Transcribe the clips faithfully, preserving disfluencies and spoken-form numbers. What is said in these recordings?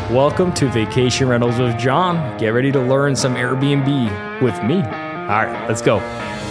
Welcome to Vacation Rentals with John. Get ready to learn some Airbnb with me. All right, let's go.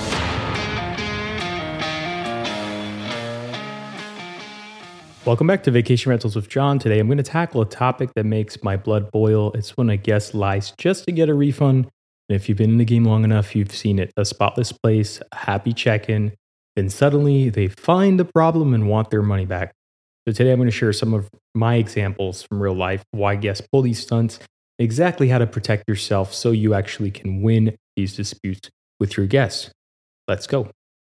Welcome back to Vacation Rentals with John. Today I'm going to tackle a topic that makes my blood boil. It's when a guest lies just to get a refund. And if you've been in the game long enough, you've seen it. A spotless place, a happy check-in, then suddenly they find the problem and want their money back. So today I'm going to share some of my examples from real life, why guests pull these stunts, exactly how to protect yourself so you actually can win these disputes with your guests. Let's go.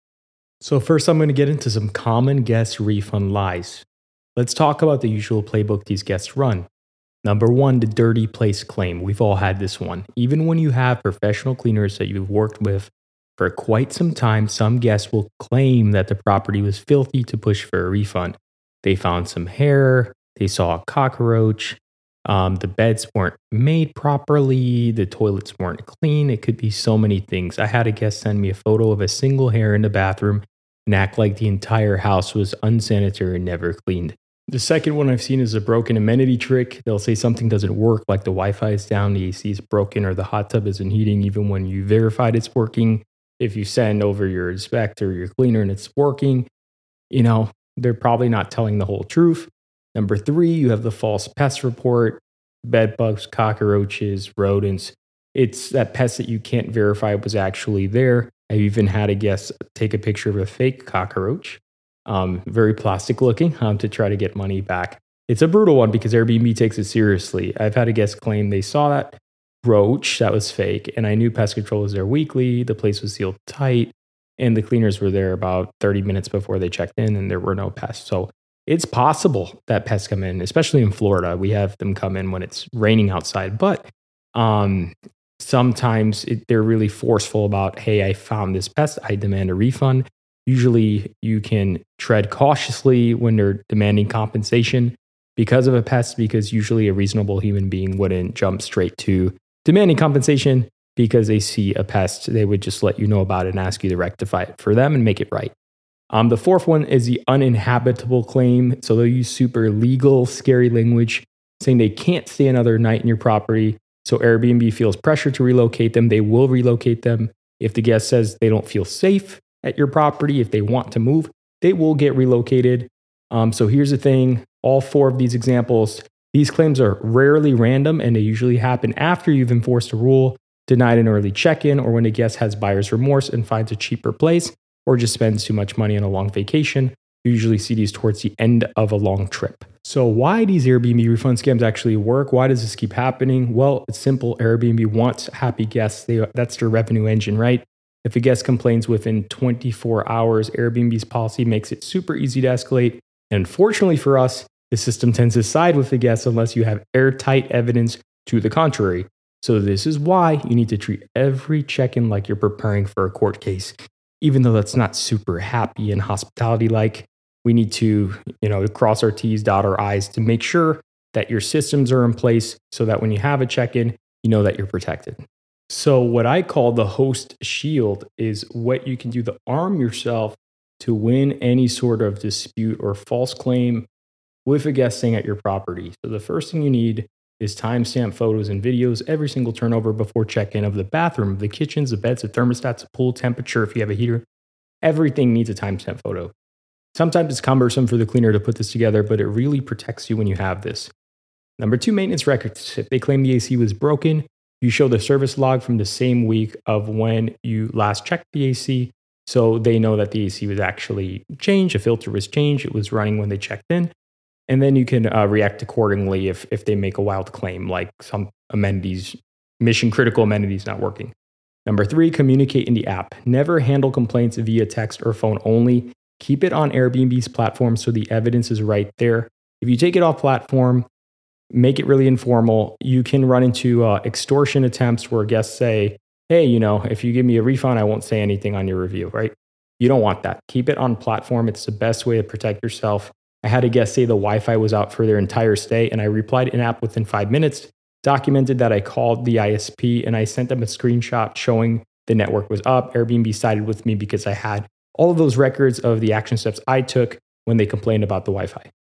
So first I'm going to get into some common guest refund lies. Let's talk about the usual playbook these guests run. Number one, the dirty place claim. We've all had this one. Even when you have professional cleaners that you've worked with for quite some time, some guests will claim that the property was filthy to push for a refund. They found some hair, they saw a cockroach, um, the beds weren't made properly, the toilets weren't clean. It could be so many things. I had a guest send me a photo of a single hair in the bathroom and act like the entire house was unsanitary and never cleaned. The second one I've seen is a broken amenity trick. They'll say something doesn't work, like the Wi-Fi is down, the A C is broken, or the hot tub isn't heating even when you verified it's working. If you send over your inspector, your cleaner, and it's working, you know, they're probably not telling the whole truth. Number three, you have the false pest report, bed bugs, cockroaches, rodents. It's that pest that you can't verify was actually there. I've even had a guest take a picture of a fake cockroach, um, very plastic looking, um, to try to get money back. It's a brutal one because Airbnb takes it seriously. I've had a guest claim they saw that roach that was fake, and I knew pest control was there weekly. The place was sealed tight. And the cleaners were there about thirty minutes before they checked in and there were no pests. So it's possible that pests come in, especially in Florida. We have them come in when it's raining outside. But um, sometimes it, they're really forceful about, hey, I found this pest. I demand a refund. Usually you can tread cautiously when they're demanding compensation because of a pest, because usually a reasonable human being wouldn't jump straight to demanding compensation. Because they see a pest, they would just let you know about it and ask you to rectify it for them and make it right. Um, the fourth one is the uninhabitable claim. So they'll use super legal, scary language saying they can't stay another night in your property. So Airbnb feels pressure to relocate them. They will relocate them. If the guest says they don't feel safe at your property, if they want to move, they will get relocated. Um, so here's the thing. All four of these examples, these claims are rarely random and they usually happen after you've enforced a rule, denied an early check-in, or when a guest has buyer's remorse and finds a cheaper place, or just spends too much money on a long vacation. You usually see these towards the end of a long trip. So why these Airbnb refund scams actually work? Why does this keep happening? Well, it's simple. Airbnb wants happy guests. They, that's their revenue engine, right? If a guest complains within twenty-four hours, Airbnb's policy makes it super easy to escalate. And unfortunately for us, the system tends to side with the guests unless you have airtight evidence to the contrary. So this is why you need to treat every check-in like you're preparing for a court case. Even though that's not super happy and hospitality-like, we need to, you know, cross our T's, dot our I's to make sure that your systems are in place so that when you have a check-in, you know that you're protected. So what I call the host shield is what you can do to arm yourself to win any sort of dispute or false claim with a guest staying at your property. So the first thing you need is timestamp photos and videos every single turnover before check-in of the bathroom, the kitchens, the beds, the thermostats, the pool, temperature, if you have a heater. Everything needs a timestamp photo. Sometimes it's cumbersome for the cleaner to put this together, but it really protects you when you have this. Number two, maintenance records. If they claim the A C was broken, you show the service log from the same week of when you last checked the A C, so they know that the A C was actually changed, a filter was changed, it was running when they checked in. And then you can uh, react accordingly if, if they make a wild claim, like some amenities, mission critical amenities not working. Number three, communicate in the app. Never handle complaints via text or phone only. Keep it on Airbnb's platform so the evidence is right there. If you take it off platform, make it really informal, you can run into uh, extortion attempts where guests say, hey, you know, if you give me a refund, I won't say anything on your review, right? You don't want that. Keep it on platform. It's the best way to protect yourself. I had a guest say the Wi-Fi was out for their entire stay, and I replied in app within five minutes, documented that I called the I S P, and I sent them a screenshot showing the network was up. Airbnb sided with me because I had all of those records of the action steps I took when they complained about the Wi-Fi.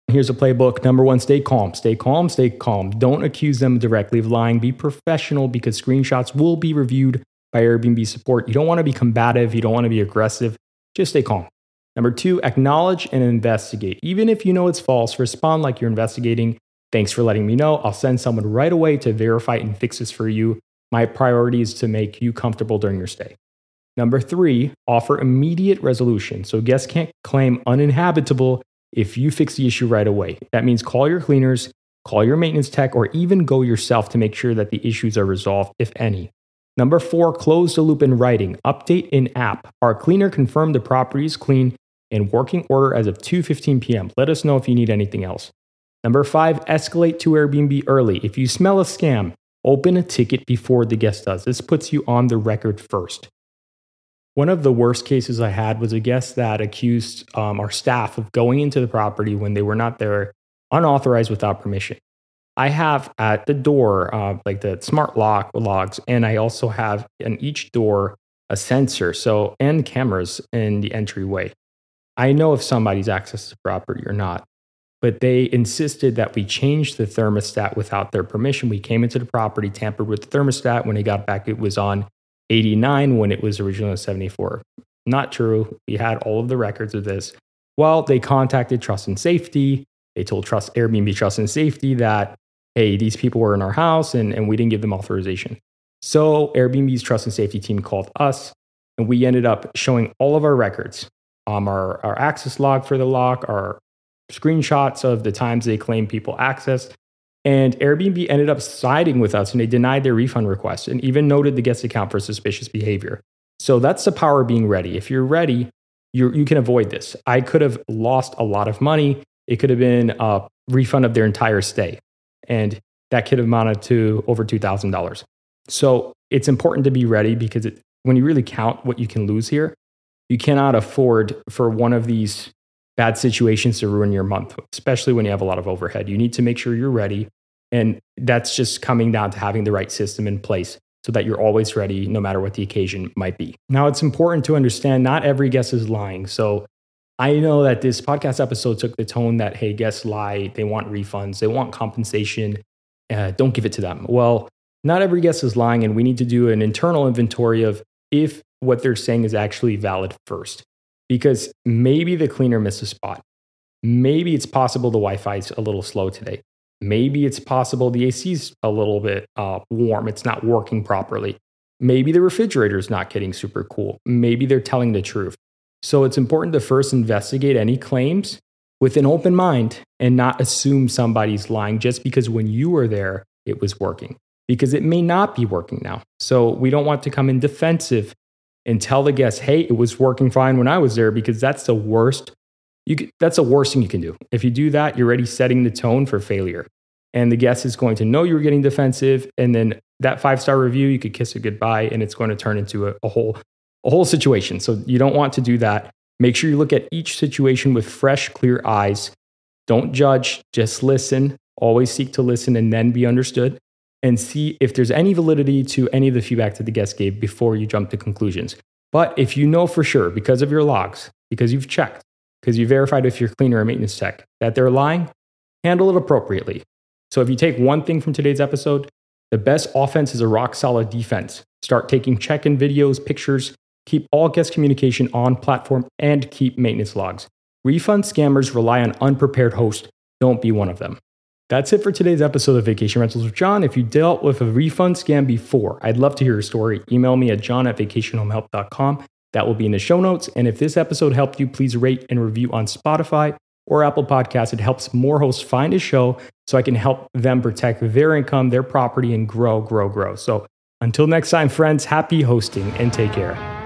Here's a playbook. Number one, stay calm, stay calm, stay calm. Don't accuse them directly of lying. Be professional because screenshots will be reviewed by Airbnb support. You don't want to be combative. You don't want to be aggressive. Just stay calm. Number two, acknowledge and investigate. Even if you know it's false, respond like you're investigating. Thanks for letting me know. I'll send someone right away to verify and fix this for you. My priority is to make you comfortable during your stay. Number three, offer immediate resolution. So guests can't claim uninhabitable if you fix the issue right away. That means call your cleaners, call your maintenance tech, or even go yourself to make sure that the issues are resolved, if any. Number four, close the loop in writing. Update in app. Our cleaner confirmed the property is clean and working order as of two fifteen p.m. Let us know if you need anything else. Number five, escalate to Airbnb early. If you smell a scam, open a ticket before the guest does. This puts you on the record first. One of the worst cases I had was a guest that accused um, our staff of going into the property when they were not there, unauthorized without permission. I have at the door, uh, like the smart lock logs, and I also have in each door a sensor, so and cameras in the entryway. I know if somebody's accessed the property or not, but they insisted that we change the thermostat without their permission. We came into the property, tampered with the thermostat. When they got back, it was on eighty-nine when it was originally seventy-four. Not true. We had all of the records of this. Well, they contacted Trust and Safety. They told Trust Airbnb Trust and Safety that, hey, these people were in our house and, and we didn't give them authorization. So Airbnb's Trust and Safety team called us and we ended up showing all of our records, um, our, our access log for the lock, our screenshots of the times they claimed people accessed. And Airbnb ended up siding with us and they denied their refund request and even noted the guest account for suspicious behavior. So that's the power of being ready. If you're ready, you you can avoid this. I could have lost a lot of money. It could have been a refund of their entire stay. And that could have amounted to over two thousand dollars. So it's important to be ready because it, when you really count what you can lose here, you cannot afford for one of these bad situations to ruin your month, especially when you have a lot of overhead. You need to make sure you're ready. And that's just coming down to having the right system in place so that you're always ready no matter what the occasion might be. Now, it's important to understand not every guest is lying. So I know that this podcast episode took the tone that, hey, guests lie, they want refunds, they want compensation, uh, don't give it to them. Well, not every guest is lying, and we need to do an internal inventory of if what they're saying is actually valid first. Because maybe the cleaner missed a spot. Maybe it's possible the Wi-Fi is a little slow today. Maybe it's possible the A C is a little bit uh, warm. It's not working properly. Maybe the refrigerator is not getting super cool. Maybe they're telling the truth. So it's important to first investigate any claims with an open mind and not assume somebody's lying just because when you were there, it was working. Because it may not be working now. So we don't want to come in defensive and tell the guests, hey, it was working fine when I was there, because that's the worst. You could, that's the worst thing you can do. If you do that, you're already setting the tone for failure. And the guest is going to know you're getting defensive. And then that five-star review, you could kiss it goodbye and it's going to turn into a, a whole a whole situation. So you don't want to do that. Make sure you look at each situation with fresh, clear eyes. Don't judge, just listen. Always seek to listen and then be understood. And see if there's any validity to any of the feedback that the guest gave before you jump to conclusions. But if you know for sure, because of your logs, because you've checked, because you verified with your cleaner or maintenance tech that they're lying, handle it appropriately. So if you take one thing from today's episode, the best offense is a rock solid defense. Start taking check-in videos, pictures, keep all guest communication on platform, and keep maintenance logs. Refund scammers rely on unprepared hosts. Don't be one of them. That's it for today's episode of Vacation Rentals with John. If you dealt with a refund scam before, I'd love to hear your story. Email me at john at vacation home help dot com. That will be in the show notes. And if this episode helped you, please rate and review on Spotify or Apple Podcasts. It helps more hosts find a show so I can help them protect their income, their property, and grow, grow, grow. So until next time, friends, happy hosting and take care.